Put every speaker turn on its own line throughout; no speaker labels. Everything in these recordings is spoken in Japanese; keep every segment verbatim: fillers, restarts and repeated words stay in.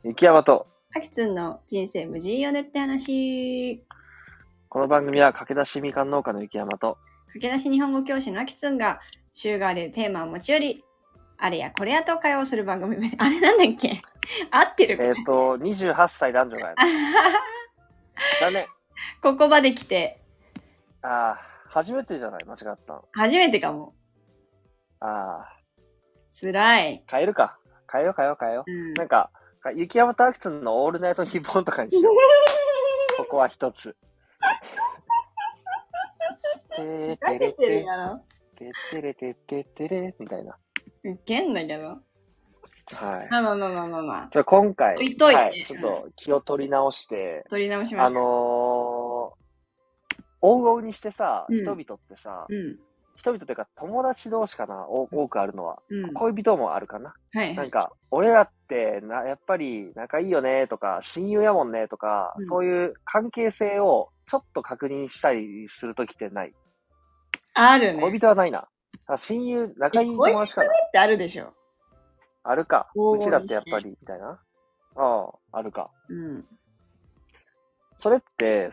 雪山と、
あきつんの人生無人よねって話。
この番組は駆け出しみかん農家の雪山と、
駆け出し日本語教師のあきつんが週替わりでテーマを持ち寄り、あれやこれやと会話をする番組。あれなんだっけ合ってる
えっ、ー、と、にじゅうはっさい男女がやる。だね。
ここまで来て。
ああ、初めてじゃない間違ったの。
初めてかも。
ああ。
辛い。
変えるか。変えよう変えよう変えよう。
うん、
なんか、雪山とあきつんのオールナイトニッポンとかにしよう。ここは一つ。てーてれてれててれてててれみたいな。
ウケんだけど。
はい。
まあまあまあまあまあまあ。
じゃあ今回、
置いといて、
はい、ちょっと気を取り直して、
取り直しましょう。
あのー、追う追うにしてさ、
うん、
人々ってさ、
うん、
人々というか友達同士かな、多くあるのは、
うん。
恋人もあるかな。
はい、はい。
なんか、俺らってな、やっぱり仲いいよねとか、親友やもんねとか、
うん、
そういう関係性をちょっと確認したりするときってない？
あるね。
恋人はないな。親友、仲いい友達かな。
恋人ってあるでしょ。
あるか。うちらってやっぱり、みたいな。ああ、あるか。
うん。
それって、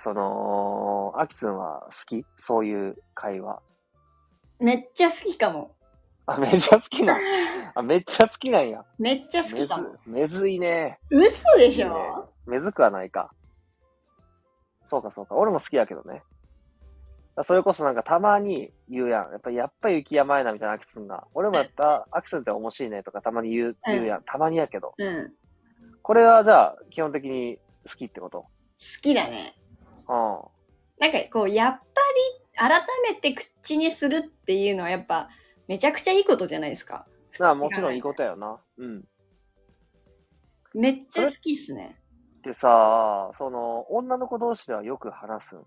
その、アキツンは好き？そういう会話。
めっちゃ好きかも。
あ、めっちゃ好きなん。あ、めっちゃ好きなんや。
めっちゃ好きかも。
めず、めずいね。
嘘でしょ？いいね、
めずくはないか。そうかそうか。俺も好きやけどね。それこそなんかたまに言うやん。やっぱり、やっぱり雪山やなみたいなアキツンが。俺もやった、アキツンって面白いねとかたまに言う、言うやん。たまにやけど。
うん。
これはじゃあ、基本的に好きってこと？好
きだね。
うん。
なんかこう、やっぱり改めて口にするっていうのはやっぱめちゃくちゃいいことじゃないですか。
まあもちろんいいことやよな。うん。
めっちゃ好きっすね。
でさ、その、女の子同士ではよく話すん？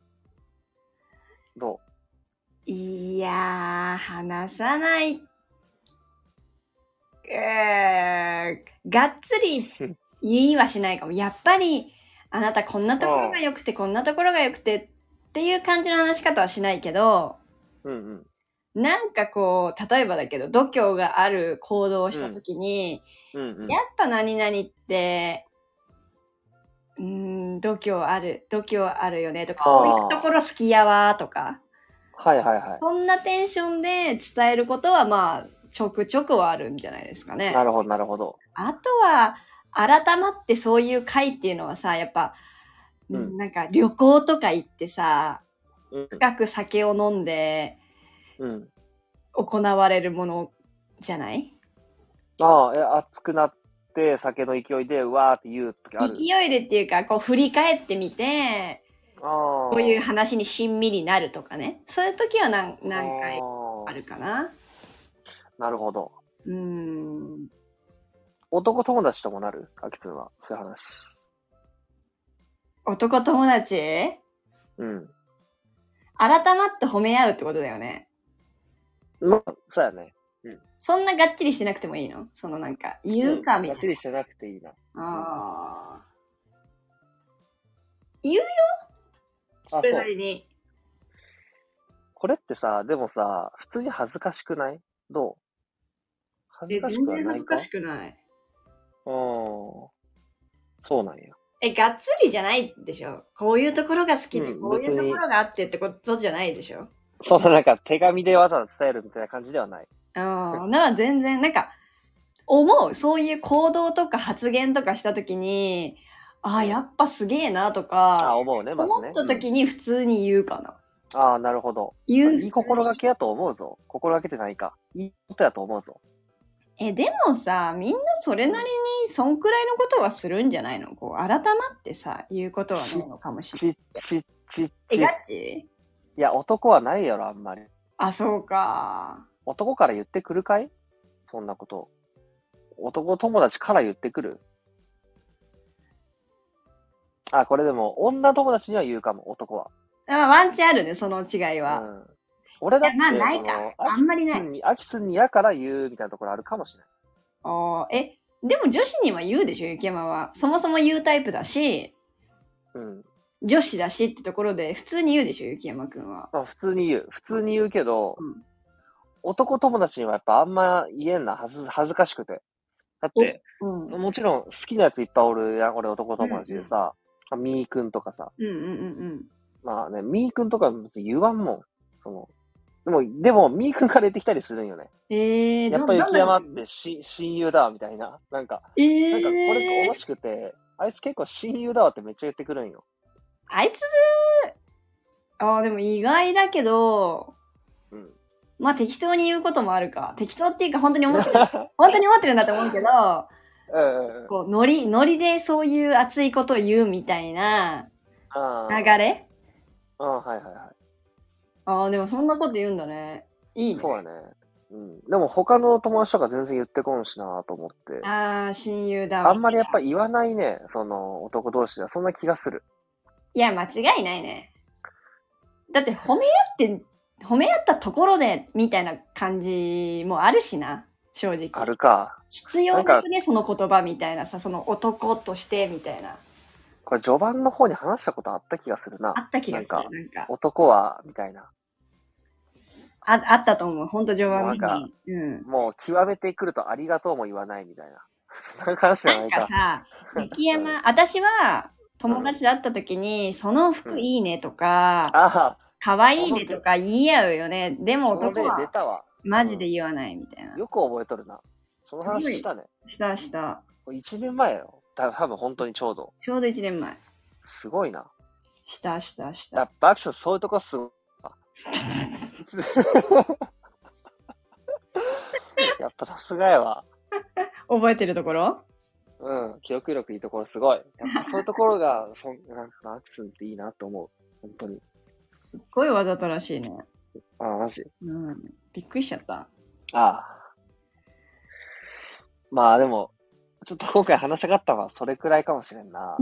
どう？
いやー、話さない。えー、がっつり言いはしないかも。やっぱり、あなたこんなところが良くて、こんなところが良くてっていう感じの話し方はしないけど、
うん
うん、なんかこう、例えばだけど、度胸がある行動をしたときに、
うんうんうん、
やっぱ何々って、うーん、度胸ある、度胸あるよねとか、こういうところ好きやわとか、
はいはいはい。
そんなテンションで伝えることはまあ、ちょくちょくはあるんじゃないですかね。
なるほどなるほど。
あとは、改まってそういう会っていうのはさ、やっぱ、うん、なんか旅行とか行ってさ、うん、深く酒を飲んで、うん、行われるものじゃない？
ああ、え、熱くなって酒の勢いでうわーって言う時ある？
勢いでっていうか、こう振り返ってみて、こういう話にしんみりなるとかね。そういう時は何、何回あるかな。
なるほど。
うーん。
男友達ともなる？アキツンは。そういう話。
男友達？
うん。
改まって褒め合うってことだよね。
まあ、そうやね。うん。
そんながっちりしてなくてもいいの？そのなんか、言うかみたいな。うん、
がっちりしてなくていいな。
ああ。言うよ？それなりに。こ
れってさ、でもさ、普通に恥ずかしくない？どう？恥ずかしくはないか？全然恥ずかしくない。うん。そうなんや。
え、がっつりじゃないでしょ？こういうところが好きで、うん、こういうところがあってってことじゃないでしょ？
そんななんか手紙でわざわざ伝えるみたいな感じではない。
ああ、なら全然、なんか、思う。そういう行動とか発言とかしたときに、ああ、やっぱすげえなとか、
あ思うね、まずね。
思ったときに普通に言うかな。
うん、ああ、なるほど。言う。いい心がけやと思うぞ。心がけてないか。いいことやと思うぞ。
え、でもさ、みんなそれなりにそんくらいのことはするんじゃないの？こう、改まってさ、言うことはないのかもしれない。
ち、ち、ち、ち。
え、ガチ？
いや、男はないやろ、あんまり。
あ、そうか。
男から言ってくるかい？そんなこと。男友達から言ってくる？あ、これでも、女友達には言うかも、男は。
あ、ワンチあるね、その違いは。うん。
俺だって、
まあ、ないか。あんまりない。
アキツンに嫌から言うみたいなところあるかもしれない。
ああ、え、でも女子には言うでしょ、雪山は。そもそも言うタイプだし、うん。女子だしってところで普通に言うでしょ、雪山くんは。
あ、普通に言う。普通に言うけど、うん、男友達にはやっぱあんま言えんな、はず、恥ずかしくて。 だって、
うん、
もちろん好きなやついっぱいおるやん、俺男友達でさ、うんうん、みーくんとかさ。
うんうんうんうん。
まあね、みーくんとか別に言わんもん。その、でも、でも、みーくんから言ってきたりするんよね。
ええー、
やっぱ雪山ってし親友だわ、みたいな。なんか、えー、なんかこれおもしくて、あいつ結構親友だわってめっちゃ言ってくるんよ。
あいつ、ああ、でも意外だけど、うん。まあ適当に言うこともあるか。適当っていうか本当に思ってる。本当に思ってるんだと思うけど、うん、こう、ノリ、ノリでそういう熱いことを言うみたいな流れ
ああ、はいはいはい。
ああ、でもそんなこと言うんだね。いいね。
そうやね。うん。でも他の友達とか全然言ってこんしなと思って。
ああ、親友だわ。
あんまりやっぱ言わないね。その男同士では。そんな気がする。
いや、間違いないね。だって褒め合って、褒め合ったところで、みたいな感じもあるしな。正直。
あるか。
必要なくね、その言葉みたいなさ、その男としてみたいな。
これ序盤の方に話したことあった気がするな。
あった気がする。
なんか、なんか男は、みたいな。
あ、あったと思う。ほんと序盤の
方に。うん。もう極めてくるとありがとうも言わないみたいな。そんな話じゃないか。
なんかさ、雪山、私は友達だった時に、うん、その服いいねとか、うん、あかわいいねとか言い合うよね。でも男は、マジで言わないみたいな。
よく覚えとるな。その話したね。
したした。
いちねんまえよ。多分本当にちょうど。
ちょうどいちねんまえ。
すごいな。
したしたした。
やっぱアクションそういうとこすごい。やっぱさすがやわ。
覚えてるところ？
うん。記憶力いいところすごい。やっぱそういうところが、そんなんかアクションっていいなと思う。本当に。
すっごいわざとらしいね。
ああ、マジ？
うん。びっくりしちゃった。
ああ。まあでも、ちょっと今回話したかったのはそれくらいかもしれんな。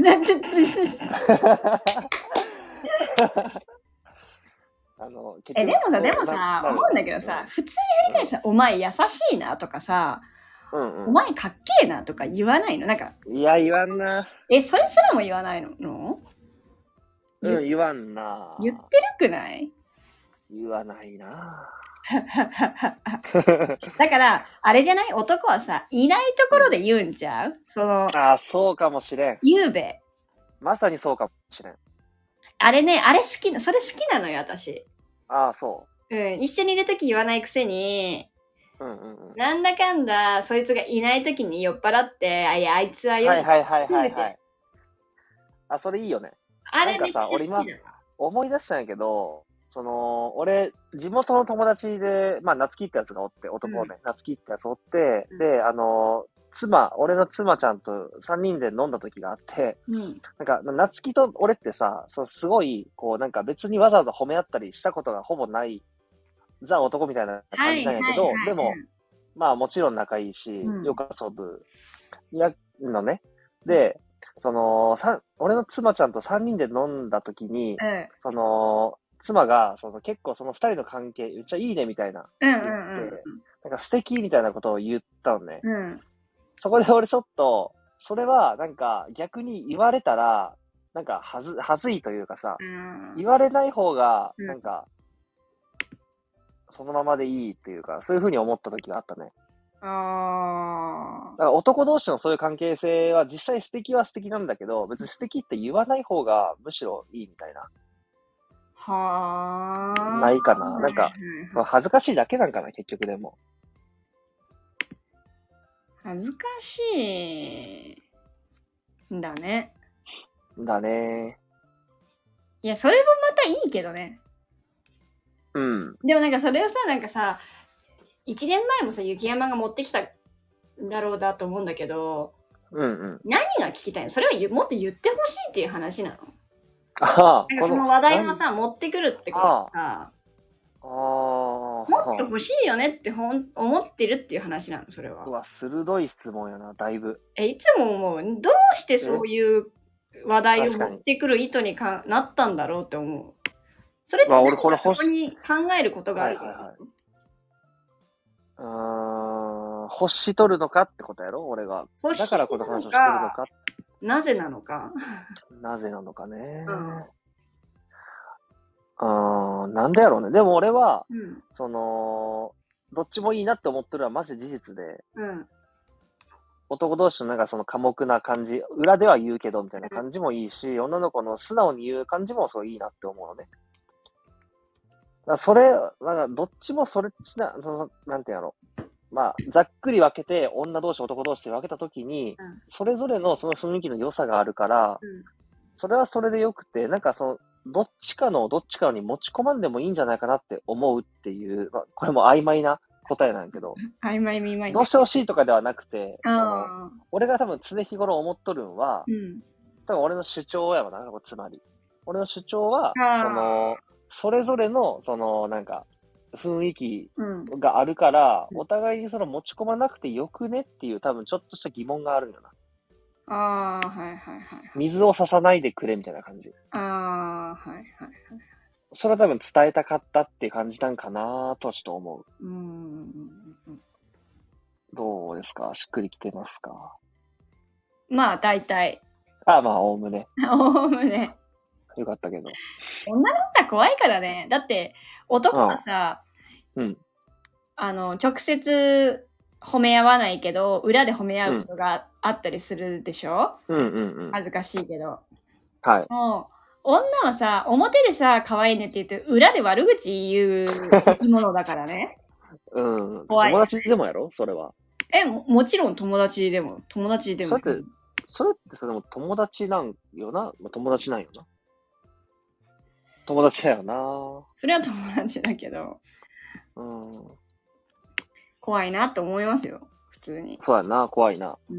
あのえ、でもさ、でもさ、思うんだけどさ、普通にやりたいさ、うん、お前優しいなとかさ、うんうん、お前かっけえなとか言わないの？なんか。
いや、言わんな。
え、それすらも言わないの？
うん、言わんな。
言ってるくない？
言わないな。
だから、あれじゃない？男はさ、いないところで言うんちゃう？その。
ああ、そうかもしれん。
言うべ。
まさにそうかもしれん。
あれね、あれ好きな、それ好きなのよ、私。
ああ、そう。
うん、一緒にいるとき言わないくせに、
うんうんうん、
なんだかんだ、そいつがいないときに酔っ払って、あ、いや、あいつは
よ。はいはいはいはい、はい。あ、それいいよね。
あれめっちゃ好きだわ。
思い出したんやけど、その、俺、地元の友達で、まあ、夏希ってやつがおって、男ね、うん、夏希ってやつおって、うん、で、あの、妻、俺の妻ちゃんとさんにんで飲んだ時があって、うん、なんか、夏希と俺ってさ、そうすごい、こう、なんか別にわざわざ褒め合ったりしたことがほぼない、ザ男みたいな感じなんやけど、はいはいはいはい、でも、まあもちろん仲いいし、うん、よく遊ぶ、や、のね。で、その、さ、俺の妻ちゃんとさんにんで飲んだ時に、うん、その、妻が、その結構その二人の関係、めっちゃいいねみたいな、言って、うんうんうん、なんか素敵みたいなことを言ったのね。うん、そこで俺ちょっと、それはなんか逆に言われたら、なんかはず、はずいというかさ、うん、言われない方が、なんか、うん、そのままでいいっていうか、そういう風に思った時があったね。ああ。だから男同士のそういう関係性は実際素敵は素敵なんだけど、別に素敵って言わない方がむしろいいみたいな。はあ。ないかな。なんか、恥ずかしいだけなんかな、結局でも。
恥ずかしい。んだね。
だね。
いや、それもまたいいけどね。うん。でもなんかそれをさ、なんかさ、一年前もさ、雪山が持ってきたんだろうだと思うんだけど、うんうん。何が聞きたいの？それはもっと言ってほしいっていう話なの？ああ。なんかその話題をさ、持ってくるってことはさ、ああ。もっと欲しいよねってほん思ってるっていう話なの、それは。
うわ、鋭い質問やな、だいぶ。
え、いつも思う。どうしてそういう話題を持ってくる意図にかなったんだろうって思う。それって何かそこに考えることがあるからでしょ？
うーん、欲しとるのかってことやろ、俺が。だからこの話をしてるのか。
なぜなのか。
なぜなのかね。うん、うんなんでやろうね。でも俺は、うん、その、どっちもいいなって思ってるのはマジ事実で。うん、 男同士のなんかその寡黙な感じ、裏では言うけどみたいな感じもいいし、女の子の素直に言う感じもそういいなって思うのね。だそれ、なんかどっちもそれっちな、そのなんてやろう。まあ、ざっくり分けて、女同士、男同士って分けたときに、うん、それぞれのその雰囲気の良さがあるから、うん、それはそれで良くて、なんかその、どっちかのどっちかに持ち込まんでもいいんじゃないかなって思うっていう、まあ、これも曖昧な答えなんやけど、
曖昧曖昧
どうしてほしいとかではなくて、その俺が多分常日頃思っとるんは、うん、多分俺の主張やわな、つまり。俺の主張は、その、それぞれの、その、なんか、雰囲気があるから、うん、お互いにその持ち込まなくてよくねっていう多分ちょっとした疑問があるんよな。
ああ、はいはいはい。
水を差さないでくれみたいな感じ。
ああ、はいはいはい。
それは多分伝えたかったっていう感じなんかなとちょっと思う。
うーん。
どうですか？しっくりきてますか？
まあ、大体。
ああ、まあ、おおむね。
おおむね。
よかったけど。
女の方が怖いからね。だって、男はさ、
うん。うん、
あの、直接褒め合わないけど、裏で褒め合うことがあったりするでしょ？
うんうんうん。
恥ずかしいけど。
はい。
もう、女はさ、表でさ、可愛いねって言って、裏で悪口言う生き物だからね。
うん。友達でもやろそれは。
えも、もちろん友達でも、友達でも。
それって、それってさ、でも友達なんよな。友達なんよな。友達だよな。
それは友達だけど。うん。怖いなって思いますよ。普通に。
そうやな、怖いな。うん。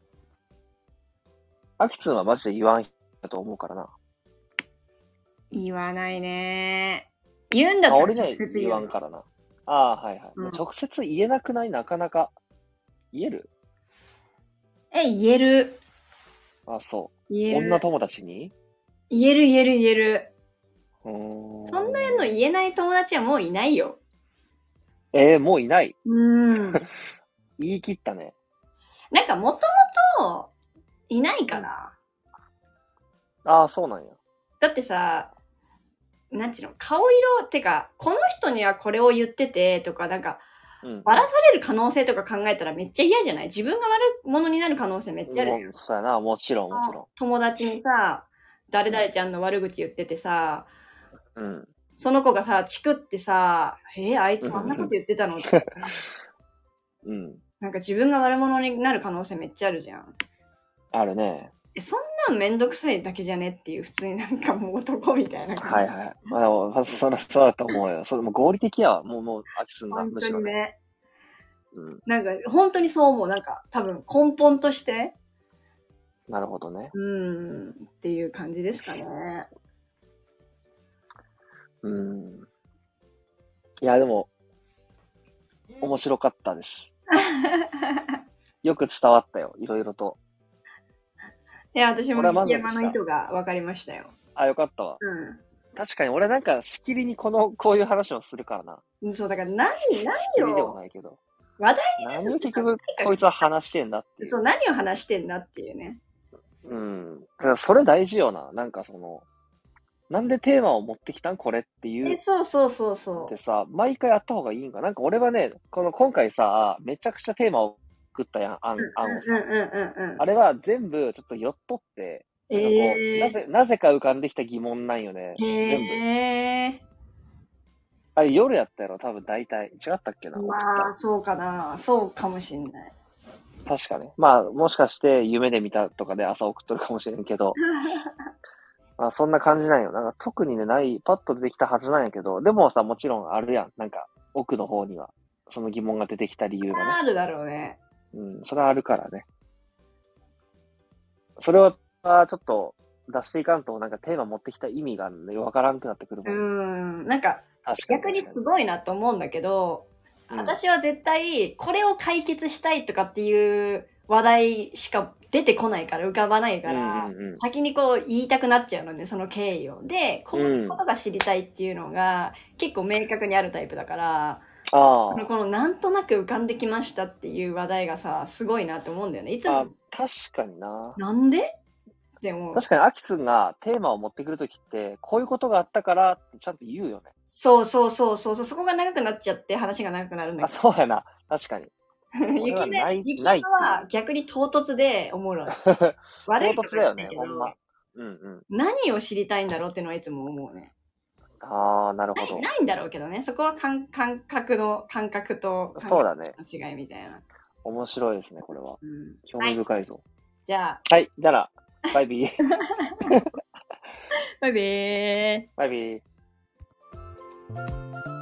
アキツンはマジで言わんだと思うからな。
言わないね。言うんだったら直接
言う。俺ね、言わんからな。ああ、はいはい、うん。直接言えなくない？なかなか。言える？
え、言える。
あ、そう。言える。女友達に？
言える言える言える。そんなの言えない友達はもういないよ。
えー、もういない。
うん。
言い切ったね。
なんかもともといないかな。
うん、ああ、そうなんや。
だってさ、なんていうの、顔色ってか、この人にはこれを言っててとか、なんか、ばらされる可能性とか考えたらめっちゃ嫌じゃない？自分が悪者になる可能性めっちゃあるじゃん。
そうやな、もちろんもちろん。
友達にさ、誰々ちゃんの悪口言っててさ、
うん。
その子がさ、チクってさ、えー、あいつあんなこと言ってたのってさ、うん。なんか自分が悪者になる可能性めっちゃあるじゃん。
あるね。
え、そんなんめんどくさいだけじゃねっていう、普通になんかもう男みたいな感じ。
はいはい。まあ、そらそうだと思うよ。それも合理的やわ。もう、もう、アキツンが、
むしろね。
うん。
なんか、本当にそう思う。なんか、多分根本として。
なるほどね。
うん。っていう感じですかね。
うん。いや、でも、面白かったです。よく伝わったよ。いろいろと。
いや、私も雪山の意図が分かりましたよ。
あ、よかったわ。うん。確かに、俺なんか、しきりにこの、こういう話をするからな。
そう、だから何、何よ。
しきりでもないけど。
話題に
何を結局、こいつは話してんだっていう。
そう、何を話してんだっていうね。
うん。だからそれ大事よな。なんかその、なんでテーマを持ってきたんこれっていう。
え、そうそうそうそう。
でさ、毎回やった方がいいんか。なんか俺はね、この今回さ、めちゃくちゃテーマを作ったやん、案、案をさ。あれは全部ちょっと寄っとって、えー、なぜ、なぜか浮かんできた疑問なんよね。えー、全部。あれ夜やったやろ多分大体。違ったっけな。
まあ、そうかな。そうかもしんない。
確かね。まあ、もしかして夢で見たとかで朝送っとるかもしれんけど。まあ、そんな感じなんよ。なんか特にね、ない、パッと出てきたはずなんやけど、でもさ、もちろんあるやん。なんか、奥の方には、その疑問が出てきた理由がね。
あるだろうね。
うん、それはあるからね。それは、ちょっと、出していかんと、なんかテーマ持ってきた意味が、ね、わからんくなってくるもん。
うん、なんか、逆にすごいなと思うんだけど、うん、私は絶対、これを解決したいとかっていう話題しか出てこないから、浮かばないから、うんうんうん、先にこう言いたくなっちゃうのね、その経緯を。で、こういうことが知りたいっていうのが、うん、結構明確にあるタイプだから、あこのなんとなく浮かんできましたっていう話題がさ、すごいなって思うんだよね。いつも。
確かにな。
なんででも
確かに、アキツンがテーマを持ってくるときって、こういうことがあったからってちゃんと言うよね。
そうそうそうそう、そこが長くなっちゃって話が長くなるんだけど。
あ、そうやな。確かに。
雪ね、雪山は逆に唐突でおもろい。悪いことだよね、ほんま。うんうん。何を知りたいんだろうっていうのはいつも思うね。
ああ、なるほど
ない。ないんだろうけどね。そこは感感覚の、感覚と感覚の違いみたいな。
面白いですね、これは。うん、興味深いぞ。はい、
じゃあ。
はい、じゃあ、バイビー。
バイビー。
バイビー。